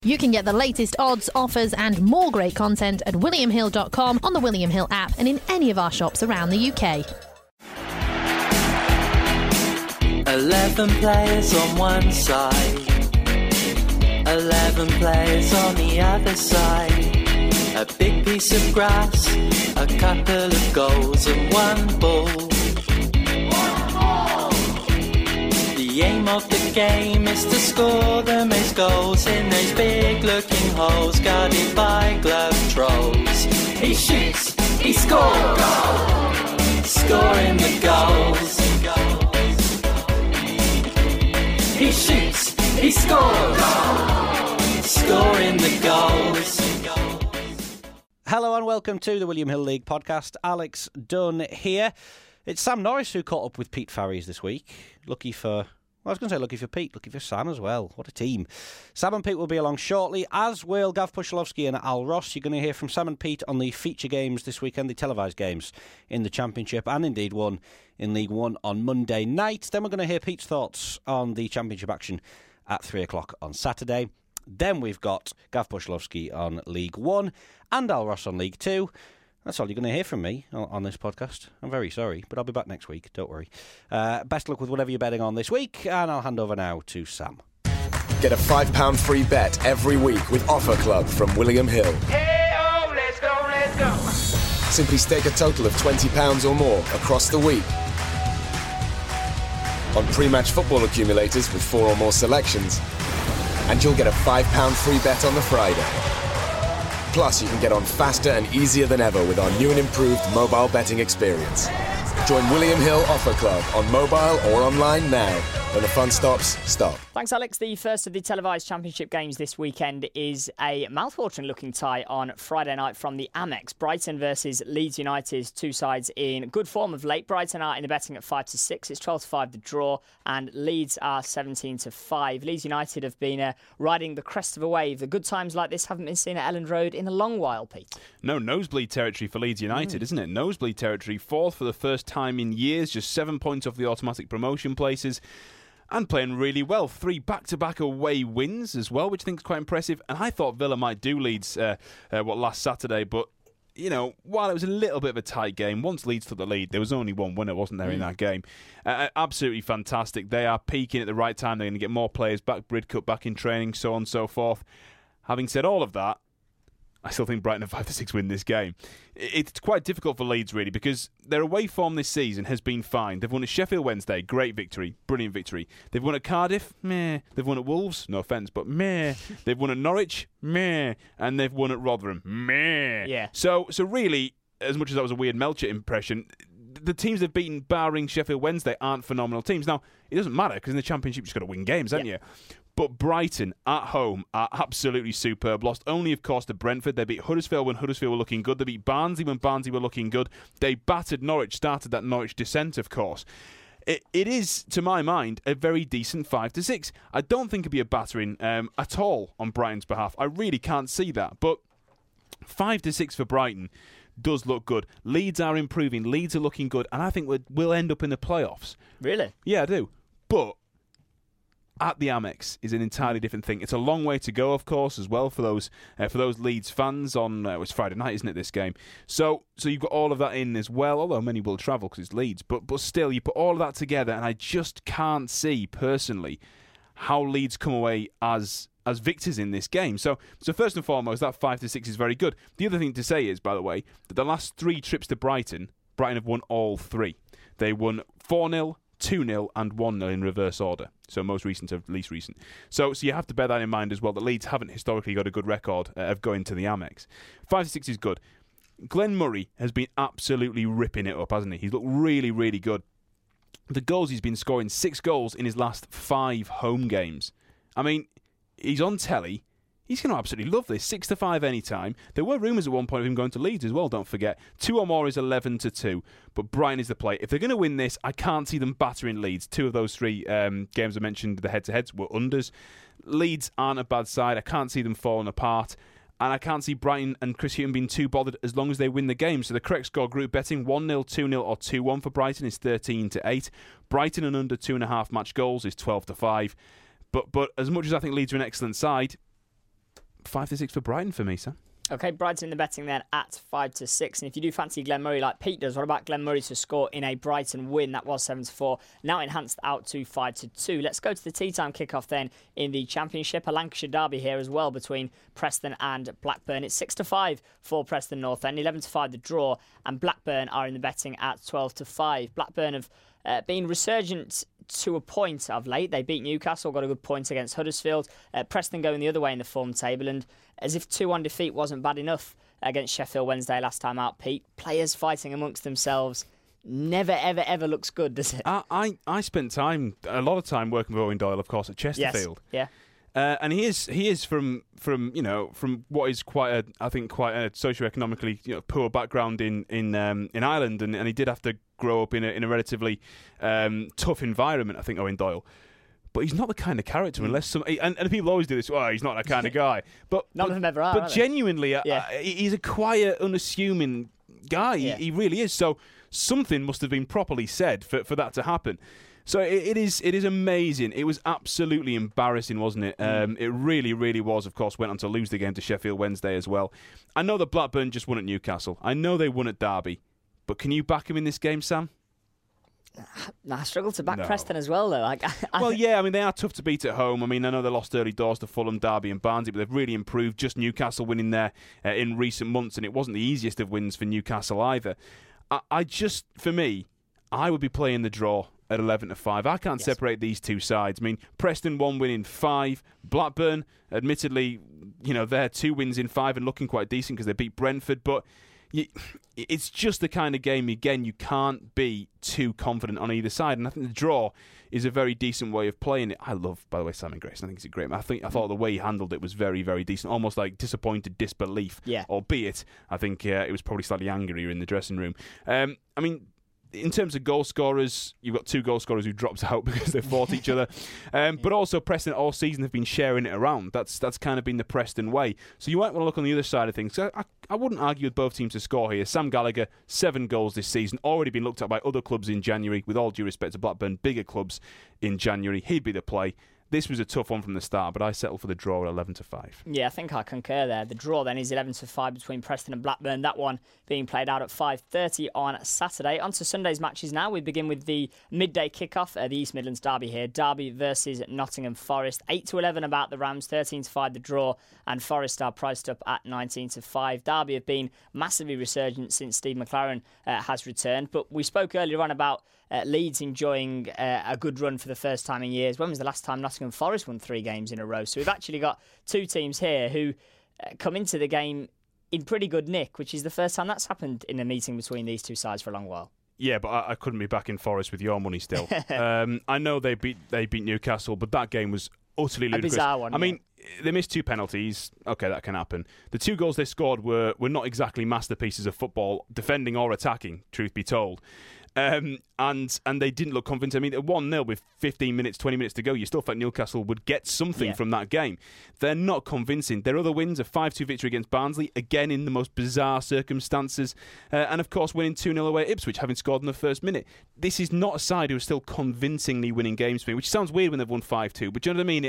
You can get the latest odds, offers and more great content at williamhill.com, on the William Hill app and in any of our shops around the UK. 11 players on one side, 11 players on the other side. A big piece of grass, a couple of goals and one ball. The aim of the game is to score the most goals in those big looking holes guarded by glove trolls. He shoots, he scores, scoring the goals. He shoots, he scores, scoring the goals. Hello and welcome to the William Hill League podcast. Alex Dunn here. It's Sam Norris who caught up with Pete Farries this week. Lucky for Pete, lucky for Sam as well. What a team. Sam and Pete will be along shortly, as will Gav Pushilowski and Al Ross. You're going to hear from Sam and Pete on the feature games this weekend, the televised games in the Championship, and indeed one in League One on Monday night. Then we're going to hear Pete's thoughts on the Championship action at 3 o'clock on Saturday. Then we've got Gav Pushilowski on League One and Al Ross on League Two. That's all you're going to hear from me on this podcast. I'm very sorry, but I'll be back next week. Don't worry. Best luck with whatever you're betting on this week, and I'll hand over now to Sam. Get a £5 free bet every week with Offer Club from William Hill. Hey-oh, let's go, let's go. Simply stake a total of £20 or more across the week on pre-match football accumulators with 4 or more selections, and you'll get a £5 free bet on the Friday. Plus, you can get on faster and easier than ever with our new and improved mobile betting experience. Join William Hill Offer Club on mobile or online now. When the fun stops, stop. Thanks, Alex. The first of the televised Championship games this weekend is a mouth-watering-looking tie on Friday night from the Amex. Brighton versus Leeds United, two sides in good form of late. Brighton are in the betting at 5-6. It's 12-5 the draw, and Leeds are 17-5. Leeds United have been riding the crest of a wave. The good times like this haven't been seen at Elland Road in a long while, Pete. No, nosebleed territory for Leeds United, isn't it? Nosebleed territory. Fourth for the first time in years, just 7 points off the automatic promotion places. And playing really well. 3 back-to-back away wins as well, which I think is quite impressive. And I thought Villa might do Leeds last Saturday, but you know, while it was a little bit of a tight game, once Leeds took the lead, there was only one winner, wasn't there, in that game? Absolutely fantastic. They are peaking at the right time. They're going to get more players back, Bridcut back in training, so on and so forth. Having said all of that, I still think Brighton have 5-6 win this game. It's quite difficult for Leeds, really, because their away form this season has been fine. They've won at Sheffield Wednesday, great victory, brilliant victory. They've won at Cardiff, meh. They've won at Wolves, no offence, but meh. They've won at Norwich, meh. And they've won at Rotherham, meh. Yeah. So really, as much as that was a weird Melcher impression, the teams they've beaten, barring Sheffield Wednesday, aren't phenomenal teams. Now, it doesn't matter, because in the Championship, you've just got to win games, haven't you? But Brighton, at home, are absolutely superb. Lost only, of course, to Brentford. They beat Huddersfield when Huddersfield were looking good. They beat Barnsley when Barnsley were looking good. They battered Norwich, started that Norwich descent, of course. It is, to my mind, a very decent 5-6. I don't think it'd be a battering at all on Brighton's behalf. I really can't see that. But 5-6 for Brighton does look good. Leeds are improving. Leeds are looking good. And I think we'll end up in the playoffs. Really? Yeah, I do. But at the Amex is an entirely different thing. It's a long way to go, of course, as well for those Leeds fans. On it's Friday night, isn't it? This game, so you've got all of that in as well. Although many will travel because it's Leeds, but still, you put all of that together, and I just can't see personally how Leeds come away as victors in this game. So first and foremost, that 5-6 is very good. The other thing to say is, by the way, that the last 3 trips to Brighton have won all 3. They won 4-0. 2-0 and 1-0 in reverse order. So most recent to least recent. So you have to bear that in mind as well, that Leeds haven't historically got a good record of going to the Amex. 5-6 is good. Glenn Murray has been absolutely ripping it up, hasn't he? He's looked really, really good. The goals he's been scoring, 6 goals in his last 5 home games. I mean, he's on telly. He's going to absolutely love this. 6-5 anytime. There were rumours at one point of him going to Leeds as well, don't forget. 2 or more is 11-2. But Brighton is the play. If they're going to win this, I can't see them battering Leeds. 2 of those 3 games I mentioned, the head-to-heads, were unders. Leeds aren't a bad side. I can't see them falling apart. And I can't see Brighton and Chris Hughton being too bothered as long as they win the game. So the correct score group betting, 1-0, 2-0 or 2-1 for Brighton is 13-8. Brighton and under 2.5 match goals is 12-5. But as much as I think Leeds are an excellent side, 5-6 for Brighton for me, Sam. Okay, Brighton in the betting then at 5-6. And if you do fancy Glenn Murray like Pete does, what about Glenn Murray to score in a Brighton win? That was 7-4, now enhanced out to 5-2. Let's go to the tea time kickoff then in the Championship. A Lancashire derby here as well between Preston and Blackburn. It's 6-5 for Preston North End, 11-5 the draw, and Blackburn are in the betting at 12-5. Blackburn have been resurgent to a point of late. They beat Newcastle, got a good point against Huddersfield. Preston going the other way in the form table, and as if 2-1 defeat wasn't bad enough against Sheffield Wednesday last time out, Pete, players fighting amongst themselves never, ever, ever looks good, does it? I spent a lot of time working with Owen Doyle, of course, at Chesterfield. Yes. Yeah. And he is from what is quite a socioeconomically poor background in Ireland, and he did have to grow up in a relatively tough environment, I think, Owen Doyle. But he's not the kind of character unless and people always do this. Oh, he's not that kind of guy. But none of them ever are. But genuinely, he's a quiet, unassuming guy. Yeah. He really is. So something must have been properly said for that to happen. So it is amazing. It was absolutely embarrassing, wasn't it? It really, really was. Of course, went on to lose the game to Sheffield Wednesday as well. I know that Blackburn just won at Newcastle. I know they won at Derby. But can you back him in this game, Sam? I struggle to back Preston as well, though. Well, yeah, I mean, they are tough to beat at home. I mean, I know they lost early doors to Fulham, Derby and Barnsley, but they've really improved. Just Newcastle winning there in recent months, and it wasn't the easiest of wins for Newcastle either. For me, I would be playing the draw at 11-5. I can't separate these two sides. I mean, Preston 1 win in 5. Blackburn, admittedly, they're 2 wins in 5 and looking quite decent because they beat Brentford, but it's just the kind of game, again, you can't be too confident on either side. And I think the draw is a very decent way of playing it. I love, by the way, Simon Grayson. I think he's a great man. I thought the way he handled it was very, very decent, almost like disappointed disbelief. Yeah. Albeit, I think it was probably slightly angrier in the dressing room. I mean, in terms of goal scorers, you've got 2 goal scorers who dropped out because they fought each other. But also Preston all season have been sharing it around. That's kind of been the Preston way. So you might want to look on the other side of things. I wouldn't argue with both teams to score here. Sam Gallagher, 7 goals this season, already been looked at by other clubs in January. With all due respect to Blackburn, bigger clubs in January. He'd be the play. This was a tough one from the start, but I settled for the draw at 11-5. Yeah, I think I concur there. The draw then is 11-5 between Preston and Blackburn. That one being played out at 5:30 on Saturday. On to Sunday's matches now. We begin with the midday kickoff, the East Midlands derby here. Derby versus Nottingham Forest. 8-11 about the Rams, 13-5 the draw, and Forest are priced up at 19-5. Derby have been massively resurgent since Steve McLaren has returned, but we spoke earlier on about Leeds enjoying a good run for the first time in years. When was the last time Nottingham Forest won 3 games in a row? So we've actually got 2 teams here who come into the game in pretty good nick, which is the first time that's happened in a meeting between these two sides for a long while. Yeah, but I couldn't be back in Forest with your money still. I know they beat Newcastle, but that game was utterly ludicrous. A bizarre one. I mean, they missed 2 penalties. Okay, that can happen. The 2 goals they scored were not exactly masterpieces of football, defending or attacking, truth be told. And they didn't look convincing. I mean, at 1-0 with 15 minutes, 20 minutes to go, you still thought Newcastle would get something from that game. They're not convincing. Their other wins, a 5-2 victory against Barnsley, again in the most bizarre circumstances. And of course, winning 2-0 away at Ipswich, having scored in the first minute. This is not a side who are still convincingly winning games for me, which sounds weird when they've won 5-2, but do you know what I mean?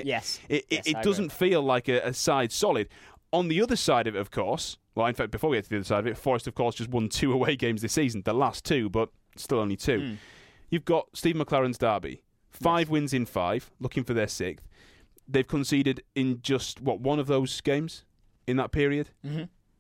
It doesn't feel like a side solid. On the other side of it, of course, well, in fact, before we get to the other side of it, Forest, of course, just won 2 away games this season, the last 2, but still only 2. You've got Steve McLaren's Derby. 5 wins in 5, looking for their 6th. They've conceded in just, one of those games in that period? Mm-hmm.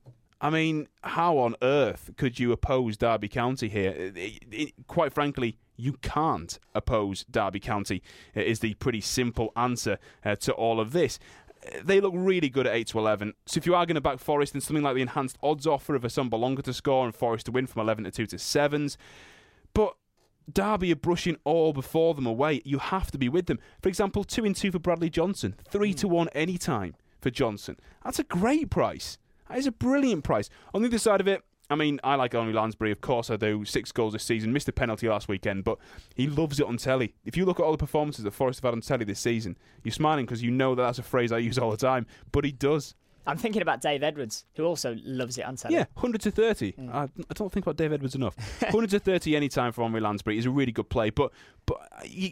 I mean, how on earth could you oppose Derby County here? Quite frankly, you can't oppose Derby County, is the pretty simple answer to all of this. They look really good at 8-11. So if you are going to back Forest, then something like the enhanced odds offer of Assombalonga to score and Forest to win from 11-2 to 7s. But Derby are brushing all before them away. You have to be with them. For example, 2-2 for Bradley Johnson, 3-1 any time for Johnson. That's a great price. That is a brilliant price. On the other side of it, I mean, I like Only Lansbury, of course I do. 6 goals this season, missed a penalty last weekend, but he loves it on telly. If you look at all the performances that Forest have had on telly this season, you're smiling because you know that's a phrase I use all the time, but he does. I'm thinking about Dave Edwards, who also loves it on telly. Yeah, 100-30. I don't think about Dave Edwards enough. 100-30 any time for Henry Lansbury is a really good play, but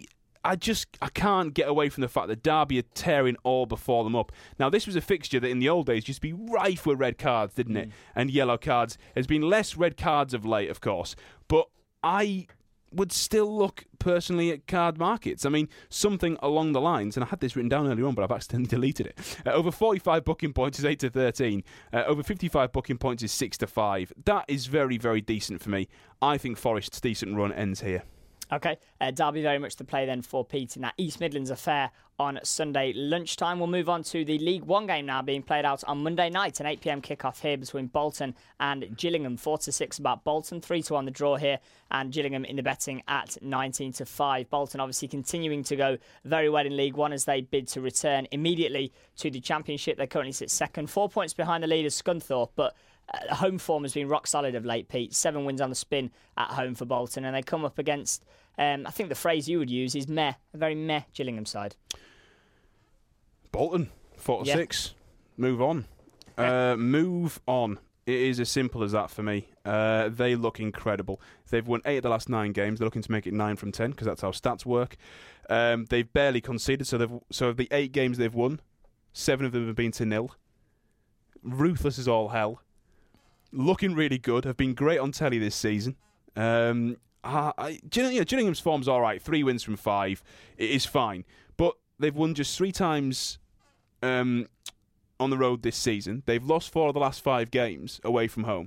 I can't get away from the fact that Derby are tearing all before them up. Now, this was a fixture that in the old days used to be rife with red cards, didn't it? And yellow cards. There's been less red cards of late, of course. But I would still look personally at card markets. I mean, something along the lines, and I had this written down earlier on, but I've accidentally deleted it. Over 45 booking points is 8-13. Over 55 booking points is 6-5. That is very, very decent for me. I think Forest's decent run ends here. Okay, Derby very much the play then for Pete in that East Midlands affair on Sunday lunchtime. We'll move on to the League One game now being played out on Monday night, an 8 p.m. kickoff here between Bolton and Gillingham. 4-6 about Bolton, 3-1 the draw here, and Gillingham in the betting at 19-5. Bolton obviously continuing to go very well in League One as they bid to return immediately to the Championship. They currently sit second, 4 points behind the leaders Scunthorpe, but home form has been rock solid of late, Pete. 7 wins on the spin at home for Bolton, and they come up against, I think the phrase you would use is meh, a very meh Gillingham side. Bolton, 4-6. Move on. Move on. It is as simple as that for me. They look incredible. They've won 8 of the last 9 games. They're looking to make it 9 from 10 because that's how stats work. They've barely conceded, so of the 8 games they've won, 7 of them have been to 0. Ruthless as all hell. Looking really good. Have been great on telly this season. Gillingham's form's all right. 3 wins from 5. It is fine. But they've won just 3 times on the road this season. They've lost 4 of the last 5 games away from home.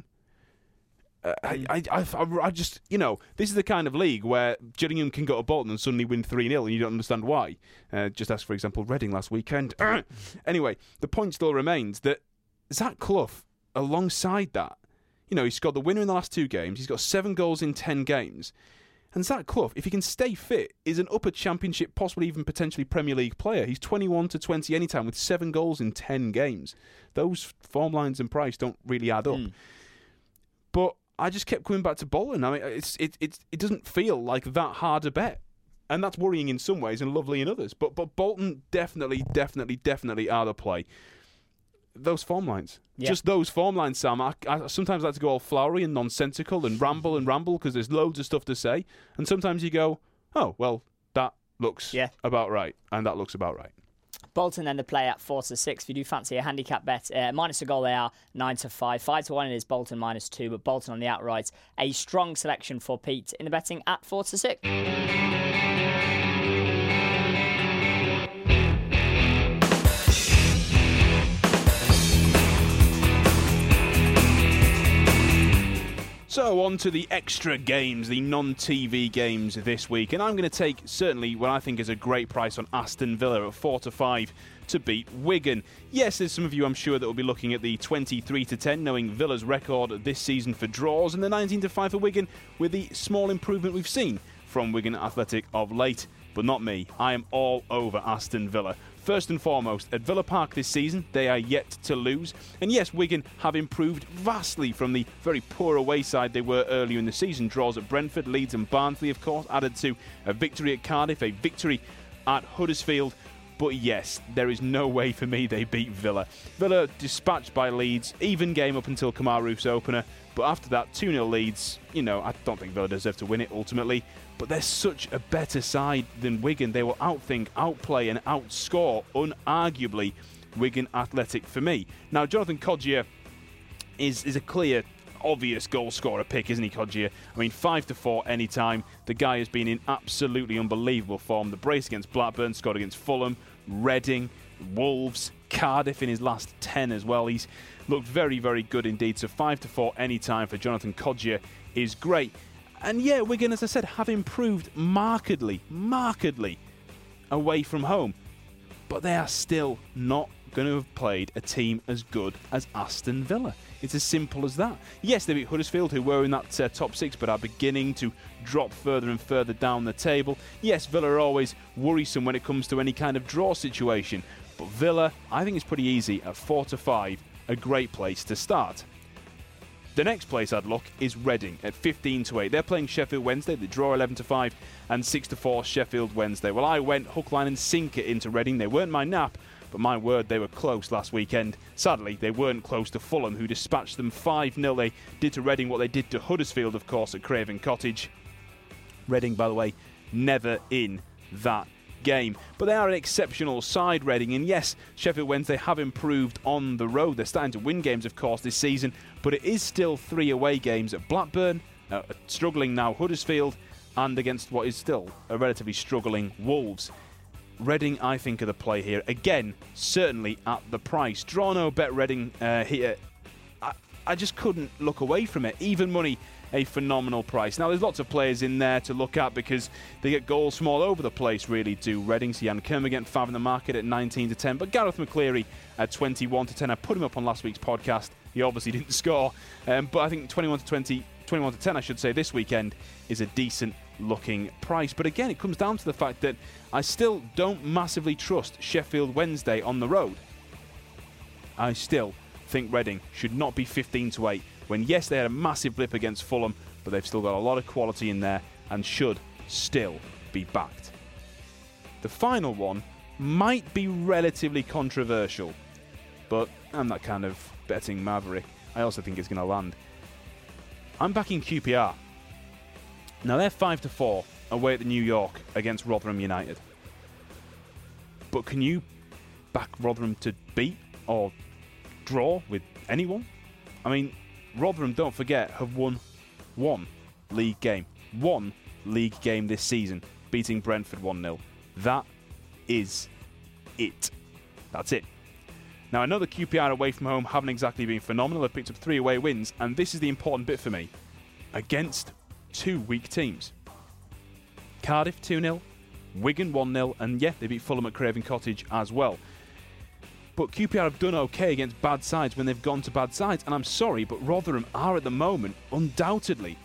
I just, this is the kind of league where Gillingham can go to Bolton and suddenly win 3-0 and you don't understand why. Just ask, for example, Reading last weekend. Anyway, the point still remains that Zach Clough, alongside that, he's scored the winner in the last 2 games. He's got 7 goals in 10 games. And Zach Clough, if he can stay fit, is an upper Championship, possibly even potentially Premier League player. He's 21-20 anytime with 7 goals in 10 games. Those form lines and price don't really add up. But I just kept coming back to Bolton. I mean, it doesn't feel like that hard a bet. And that's worrying in some ways and lovely in others. But Bolton definitely are the play. Those form lines. Yeah. Just those form lines, Sam. I sometimes like to go all flowery and nonsensical and ramble because there's loads of stuff to say. And sometimes you go, oh, well, that looks about right. And that looks about right. Bolton then the play at 4-6. If you do fancy a handicap bet, minus a goal they are 9-5. 5-1 it is Bolton -2, but Bolton on the outright. A strong selection for Pete in the betting at 4-6. So on to the extra games, the non-TV games this week. And I'm going to take certainly what I think is a great price on Aston Villa at 4-5 to beat Wigan. Yes, there's some of you I'm sure that will be looking at the 23-10, knowing Villa's record this season for draws, and the 19-5 for Wigan with the small improvement we've seen from Wigan Athletic of late. But not me. I am all over Aston Villa. First and foremost, at Villa Park this season, they are yet to lose. And yes, Wigan have improved vastly from the very poor away side they were earlier in the season. Draws at Brentford, Leeds and Barnsley, of course, added to a victory at Cardiff, a victory at Huddersfield. But yes, there is no way for me they beat Villa. Villa dispatched by Leeds, even game up until Kemar Roof's opener. But after that, 2-0 Leeds, I don't think Villa deserved to win it ultimately. But they're such a better side than Wigan. They will outthink, outplay and outscore, unarguably, Wigan Athletic for me. Now, Jonathan Kodjia is a clear, obvious goal scorer pick, isn't he, Kodjia? I mean, 5-4 anytime. The guy has been in absolutely unbelievable form. The brace against Blackburn, scored against Fulham, Reading, Wolves, Cardiff in his last 10 as well. He's looked very, very good indeed. So 5-4 anytime for Jonathan Kodjia is great. And yeah, Wigan, as I said, have improved markedly away from home. But they are still not going to have played a team as good as Aston Villa. It's as simple as that. Yes, they beat Huddersfield, who were in that top 6, but are beginning to drop further and further down the table. Yes, Villa are always worrisome when it comes to any kind of draw situation. But Villa, I think it's pretty easy at 4-5, a great place to start. The next place I'd look is Reading at 15-8. They're playing Sheffield Wednesday. They draw 11-5 and 6-4 Sheffield Wednesday. Well, I went hook, line and sinker into Reading. They weren't my nap, but my word, they were close last weekend. Sadly, they weren't close to Fulham, who dispatched them 5-0. They did to Reading what they did to Huddersfield, of course, at Craven Cottage. Reading, by the way, never in that game. But they are an exceptional side, Reading, and yes, Sheffield Wednesday have improved on the road. They're starting to win games, of course, this season, but it is still 3 away games at Blackburn, struggling now Huddersfield, and against what is still a relatively struggling Wolves. Reading, I think, are the play here. Again, certainly at the price. Draw no bet Reading here. I just couldn't look away from it. Even money, a phenomenal price. Now, there's lots of players in there to look at because they get goals from all over the place, really do. Reading, Jan Kermorgant, 5 in the market at 19-10. But Gareth McCleary at 21-10. I put him up on last week's podcast. He obviously didn't score. But I think 21-20, 21-10, I should say, this weekend is a decent looking price. But again, it comes down to the fact that I still don't massively trust Sheffield Wednesday on the road. I still think Reading should not be 15-8 when, yes, they had a massive blip against Fulham, but they've still got a lot of quality in there and should still be backed. The final one might be relatively controversial, but I'm that kind of betting maverick. I also think it's going to land. I'm backing QPR. Now, they're 5-4 away at the New York against Rotherham United. But can you back Rotherham to beat or draw with anyone? I mean, Rotherham, don't forget, have won one league game. One league game this season, beating Brentford 1-0. That is it. That's it. Now, I know the QPR away from home haven't exactly been phenomenal. They've picked up 3 away wins, and this is the important bit for me. Against 2 weak teams. Cardiff 2-0, Wigan 1-0, and yeah, they beat Fulham at Craven Cottage as well. But QPR have done okay against bad sides when they've gone to bad sides. And I'm sorry, but Rotherham are at the moment undoubtedly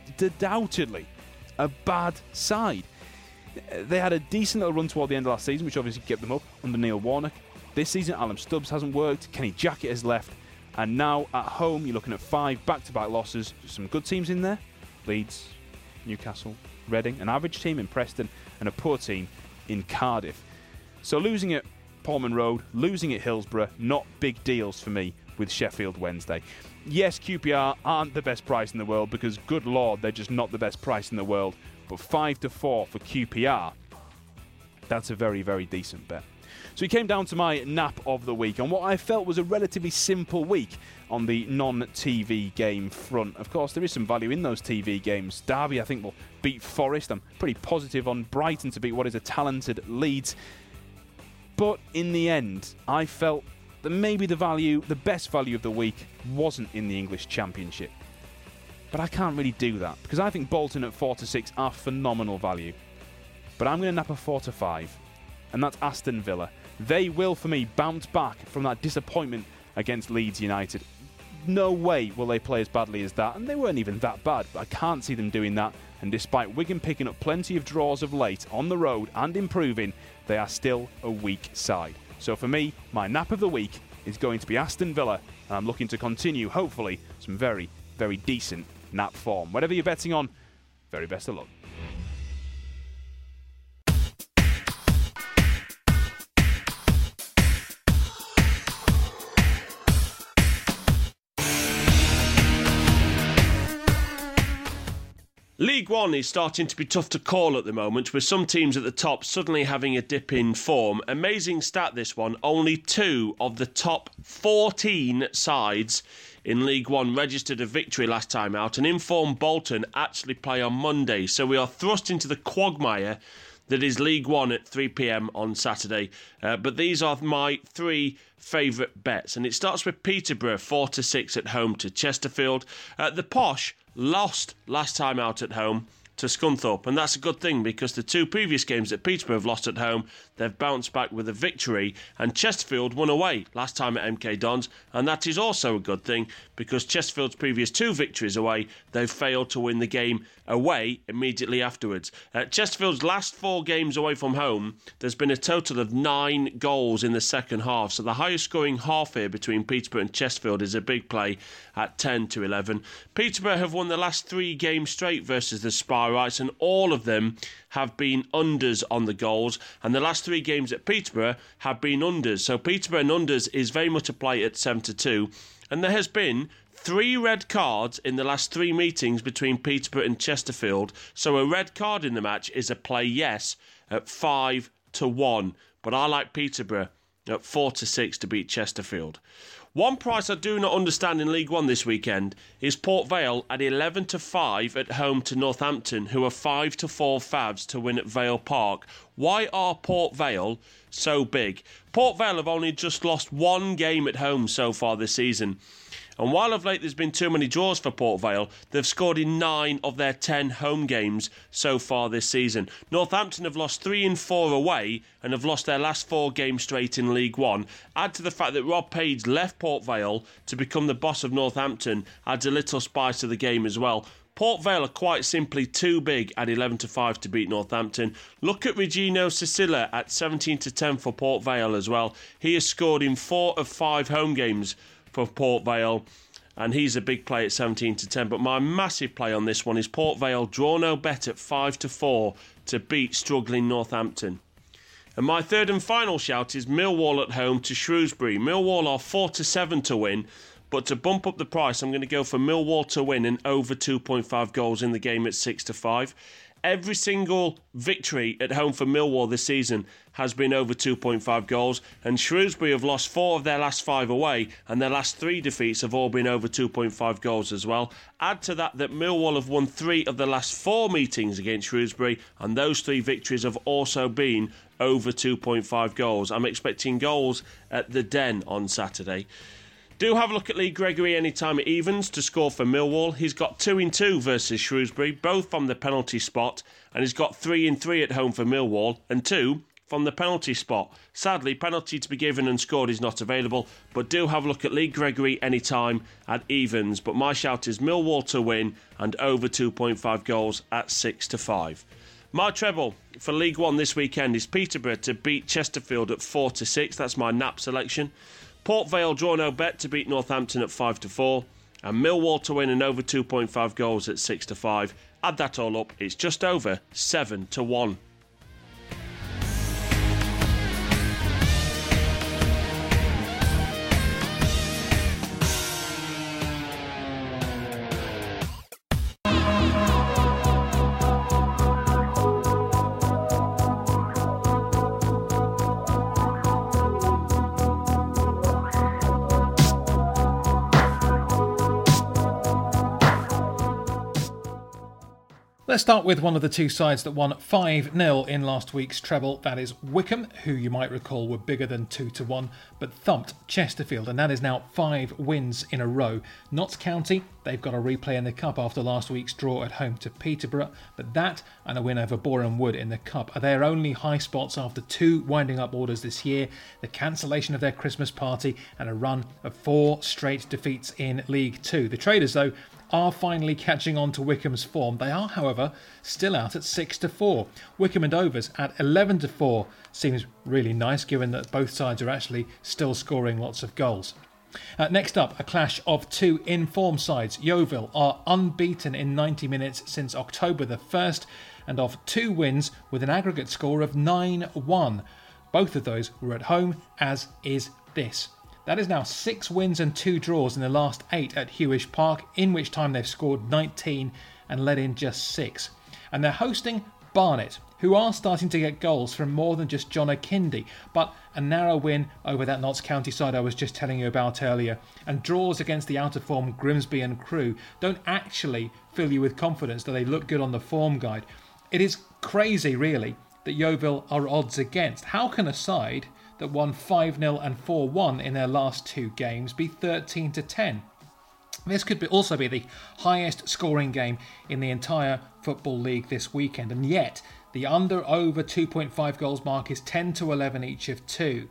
a bad side. They had a decent little run toward the end of last season, which obviously kept them up under Neil Warnock. This season, Alan Stubbs hasn't worked. Kenny Jackett has left. And now at home, you're looking at 5 back-to-back losses. Some good teams in there. Leeds, Newcastle, Reading, an average team in Preston, and a poor team in Cardiff. So losing at Portman Road, losing at Hillsborough, not big deals for me with Sheffield Wednesday. Yes, QPR aren't the best price in the world because, good Lord, they're just not the best price in the world. But 5-4 for QPR, that's a very, very decent bet. So we came down to my nap of the week on what I felt was a relatively simple week on the non-TV game front. Of course, there is some value in those TV games. Derby, I think, will beat Forest. I'm pretty positive on Brighton to beat what is a talented Leeds. But in the end, I felt that maybe the best value of the week wasn't in the English Championship. But I can't really do that because I think Bolton at 4-6 are phenomenal value. But I'm going to nap a 4-5, and that's Aston Villa. They will, for me, bounce back from that disappointment against Leeds United. No way will they play as badly as that, and they weren't even that bad, but I can't see them doing that. And despite Wigan picking up plenty of draws of late on the road and improving, they are still a weak side. So for me, my nap of the week is going to be Aston Villa, and I'm looking to continue, hopefully, some very, very decent nap form. Whatever you're betting on, very best of luck. League One is starting to be tough to call at the moment, with some teams at the top suddenly having a dip in form. Amazing stat, this one. Only 2 of the top 14 sides in League One registered a victory last time out, and informed Bolton actually play on Monday. So we are thrust into the quagmire that is League One at 3 p.m. on Saturday. But these are my 3 favourite bets. And it starts with Peterborough, 4-6 at home to Chesterfield. The Posh lost last time out at home to Scunthorpe, and that's a good thing because the 2 previous games that Peterborough have lost at home, they've bounced back with a victory, and Chesterfield won away last time at MK Dons, and that is also a good thing because Chesterfield's previous 2 victories away, they've failed to win the game away immediately afterwards. Chesterfield's last 4 games away from home, there's been a total of 9 goals in the second half, so the highest scoring half here between Peterborough and Chesterfield is a big play at 10-11. Peterborough have won the last 3 games straight versus the Sparrites, and all of them have been unders on the goals, and the last 3 games at Peterborough have been unders. So Peterborough and unders is very much a play at 7-2, and there has been 3 red cards in the last 3 meetings between Peterborough and Chesterfield, so a red card in the match is a play yes at 5-1. But I like Peterborough at 4-6 to beat Chesterfield. One price I do not understand in League One this weekend is Port Vale at 11-5 at home to Northampton, who are 5-4 favs to win at Vale Park. Why are Port Vale so big? Port Vale have only just lost one game at home so far this season. And while of late there's been too many draws for Port Vale, they've scored in 9 of their 10 home games so far this season. Northampton have lost 3 and 4 away and have lost their last 4 games straight in League One. Add to the fact that Rob Page left Port Vale to become the boss of Northampton, adds a little spice to the game as well. Port Vale are quite simply too big at 11-5 to beat Northampton. Look at Regino Sicilla at 17-10 for Port Vale as well. He has scored in 4 of 5 home games for Port Vale, and he's a big play at 17-10. But my massive play on this one is Port Vale draw no bet at 5-4 to beat struggling Northampton. And my third and final shout is Millwall at home to Shrewsbury. Millwall are 4-7 to win, but to bump up the price, I'm going to go for Millwall to win and over 2.5 goals in the game at 6-5. Every single victory at home for Millwall this season has been over 2.5 goals, and Shrewsbury have lost 4 of their last 5 away, and their last 3 defeats have all been over 2.5 goals as well. Add to that Millwall have won 3 of the last 4 meetings against Shrewsbury, and those 3 victories have also been over 2.5 goals. I'm expecting goals at the Den on Saturday. Do have a look at Lee Gregory anytime it evens to score for Millwall. He's got 2-2 versus Shrewsbury, both from the penalty spot, and he's got 3-3 at home for Millwall, and 2 from the penalty spot. Sadly, penalty to be given and scored is not available, but do have a look at Lee Gregory anytime at evens. But my shout is Millwall to win and over 2.5 goals at 6-5. My treble for League One this weekend is Peterborough to beat Chesterfield at 4-6. That's my nap selection. Port Vale draw no bet to beat Northampton at 5-4, and Millwall to win and over 2.5 goals at 6-5. Add that all up, it's just over 7-1. Let's start with one of the two sides that won 5-0 in last week's treble. That is Wycombe, who you might recall were bigger than 2-1, but thumped Chesterfield, and that is now 5 wins in a row. Notts County, they've got a replay in the Cup after last week's draw at home to Peterborough, but that and a win over Boreham Wood in the Cup are their only high spots after 2 winding up orders this year, the cancellation of their Christmas party, and a run of 4 straight defeats in League Two. The Traders, though, are finally catching on to Wycombe's form. They are, however, still out at 6-4. Wycombe and Overs at 11-4 seems really nice, given that both sides are actually still scoring lots of goals. Next up, a clash of 2 in-form sides. Yeovil are unbeaten in 90 minutes since October the 1st, and off 2 wins with an aggregate score of 9-1. Both of those were at home, as is this. That is now 6 wins and 2 draws in the last 8 at Hewish Park, in which time they've scored 19 and let in just 6. And they're hosting Barnet, who are starting to get goals from more than just John O'Kindy, but a narrow win over that Notts County side I was just telling you about earlier, and draws against the out-of-form Grimsby and Crewe don't actually fill you with confidence that they look good on the form guide. It is crazy, really, that Yeovil are odds against. How can a side that won 5-0 and 4-1 in their last 2 games be 13-10? This could also be the highest scoring game in the entire Football League this weekend, and yet the under-over 2.5 goals mark is 10-11 each of 2.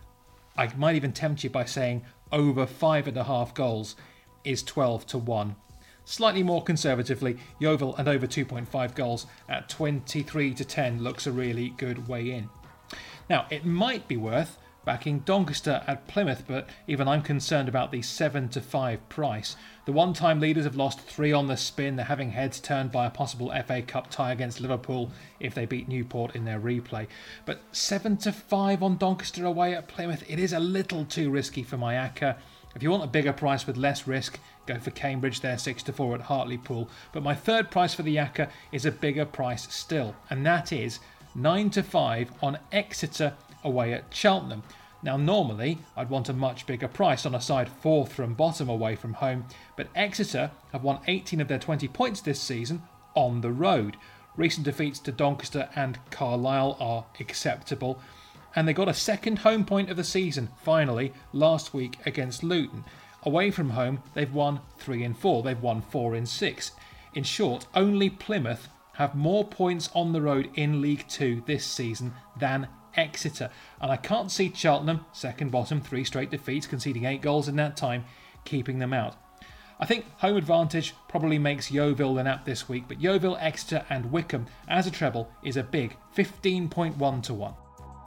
I might even tempt you by saying over 5.5 goals is 12-1. Slightly more conservatively, Yeovil and over 2.5 goals at 23-10 looks a really good way in. Now, it might be worth backing Doncaster at Plymouth, but even I'm concerned about the 7-5 price. The one-time leaders have lost 3 on the spin. They're having heads turned by a possible FA Cup tie against Liverpool if they beat Newport in their replay. But 7-5 on Doncaster away at Plymouth, it is a little too risky for my ACCA. If you want a bigger price with less risk, go for Cambridge. They're 6-4 at Hartlepool. But my third price for the ACCA is a bigger price still, and that is 9-5 on Exeter away at Cheltenham. Now normally I'd want a much bigger price on a side 4th from bottom away from home, but Exeter have won 18 of their 20 points this season on the road. Recent defeats to Doncaster and Carlisle are acceptable, and they got a second home point of the season finally last week against Luton. Away from home they've won 3 in 4, they've won 4 in 6. In short, only Plymouth have more points on the road in League 2 this season than Exeter, and I can't see Cheltenham, second bottom, 3 straight defeats, conceding 8 goals in that time, keeping them out. I think home advantage probably makes Yeovil the nap this week, but Yeovil, Exeter and Wycombe as a treble is a big 15.1 to 1.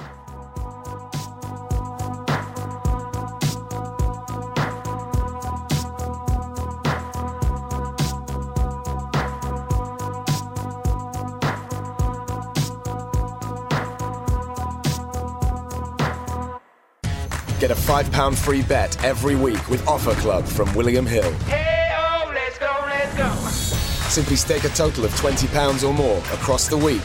Get a £5 free bet every week with Offer Club from William Hill. Hey-oh, let's go, let's go. Simply stake a total of £20 or more across the week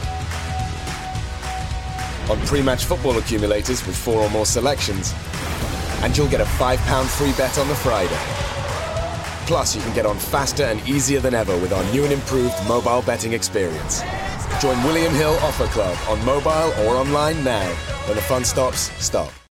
on pre-match football accumulators with 4 or more selections, and you'll get a £5 free bet on the Friday. Plus, you can get on faster and easier than ever with our new and improved mobile betting experience. Join William Hill Offer Club on mobile or online now. When the fun stops, stop.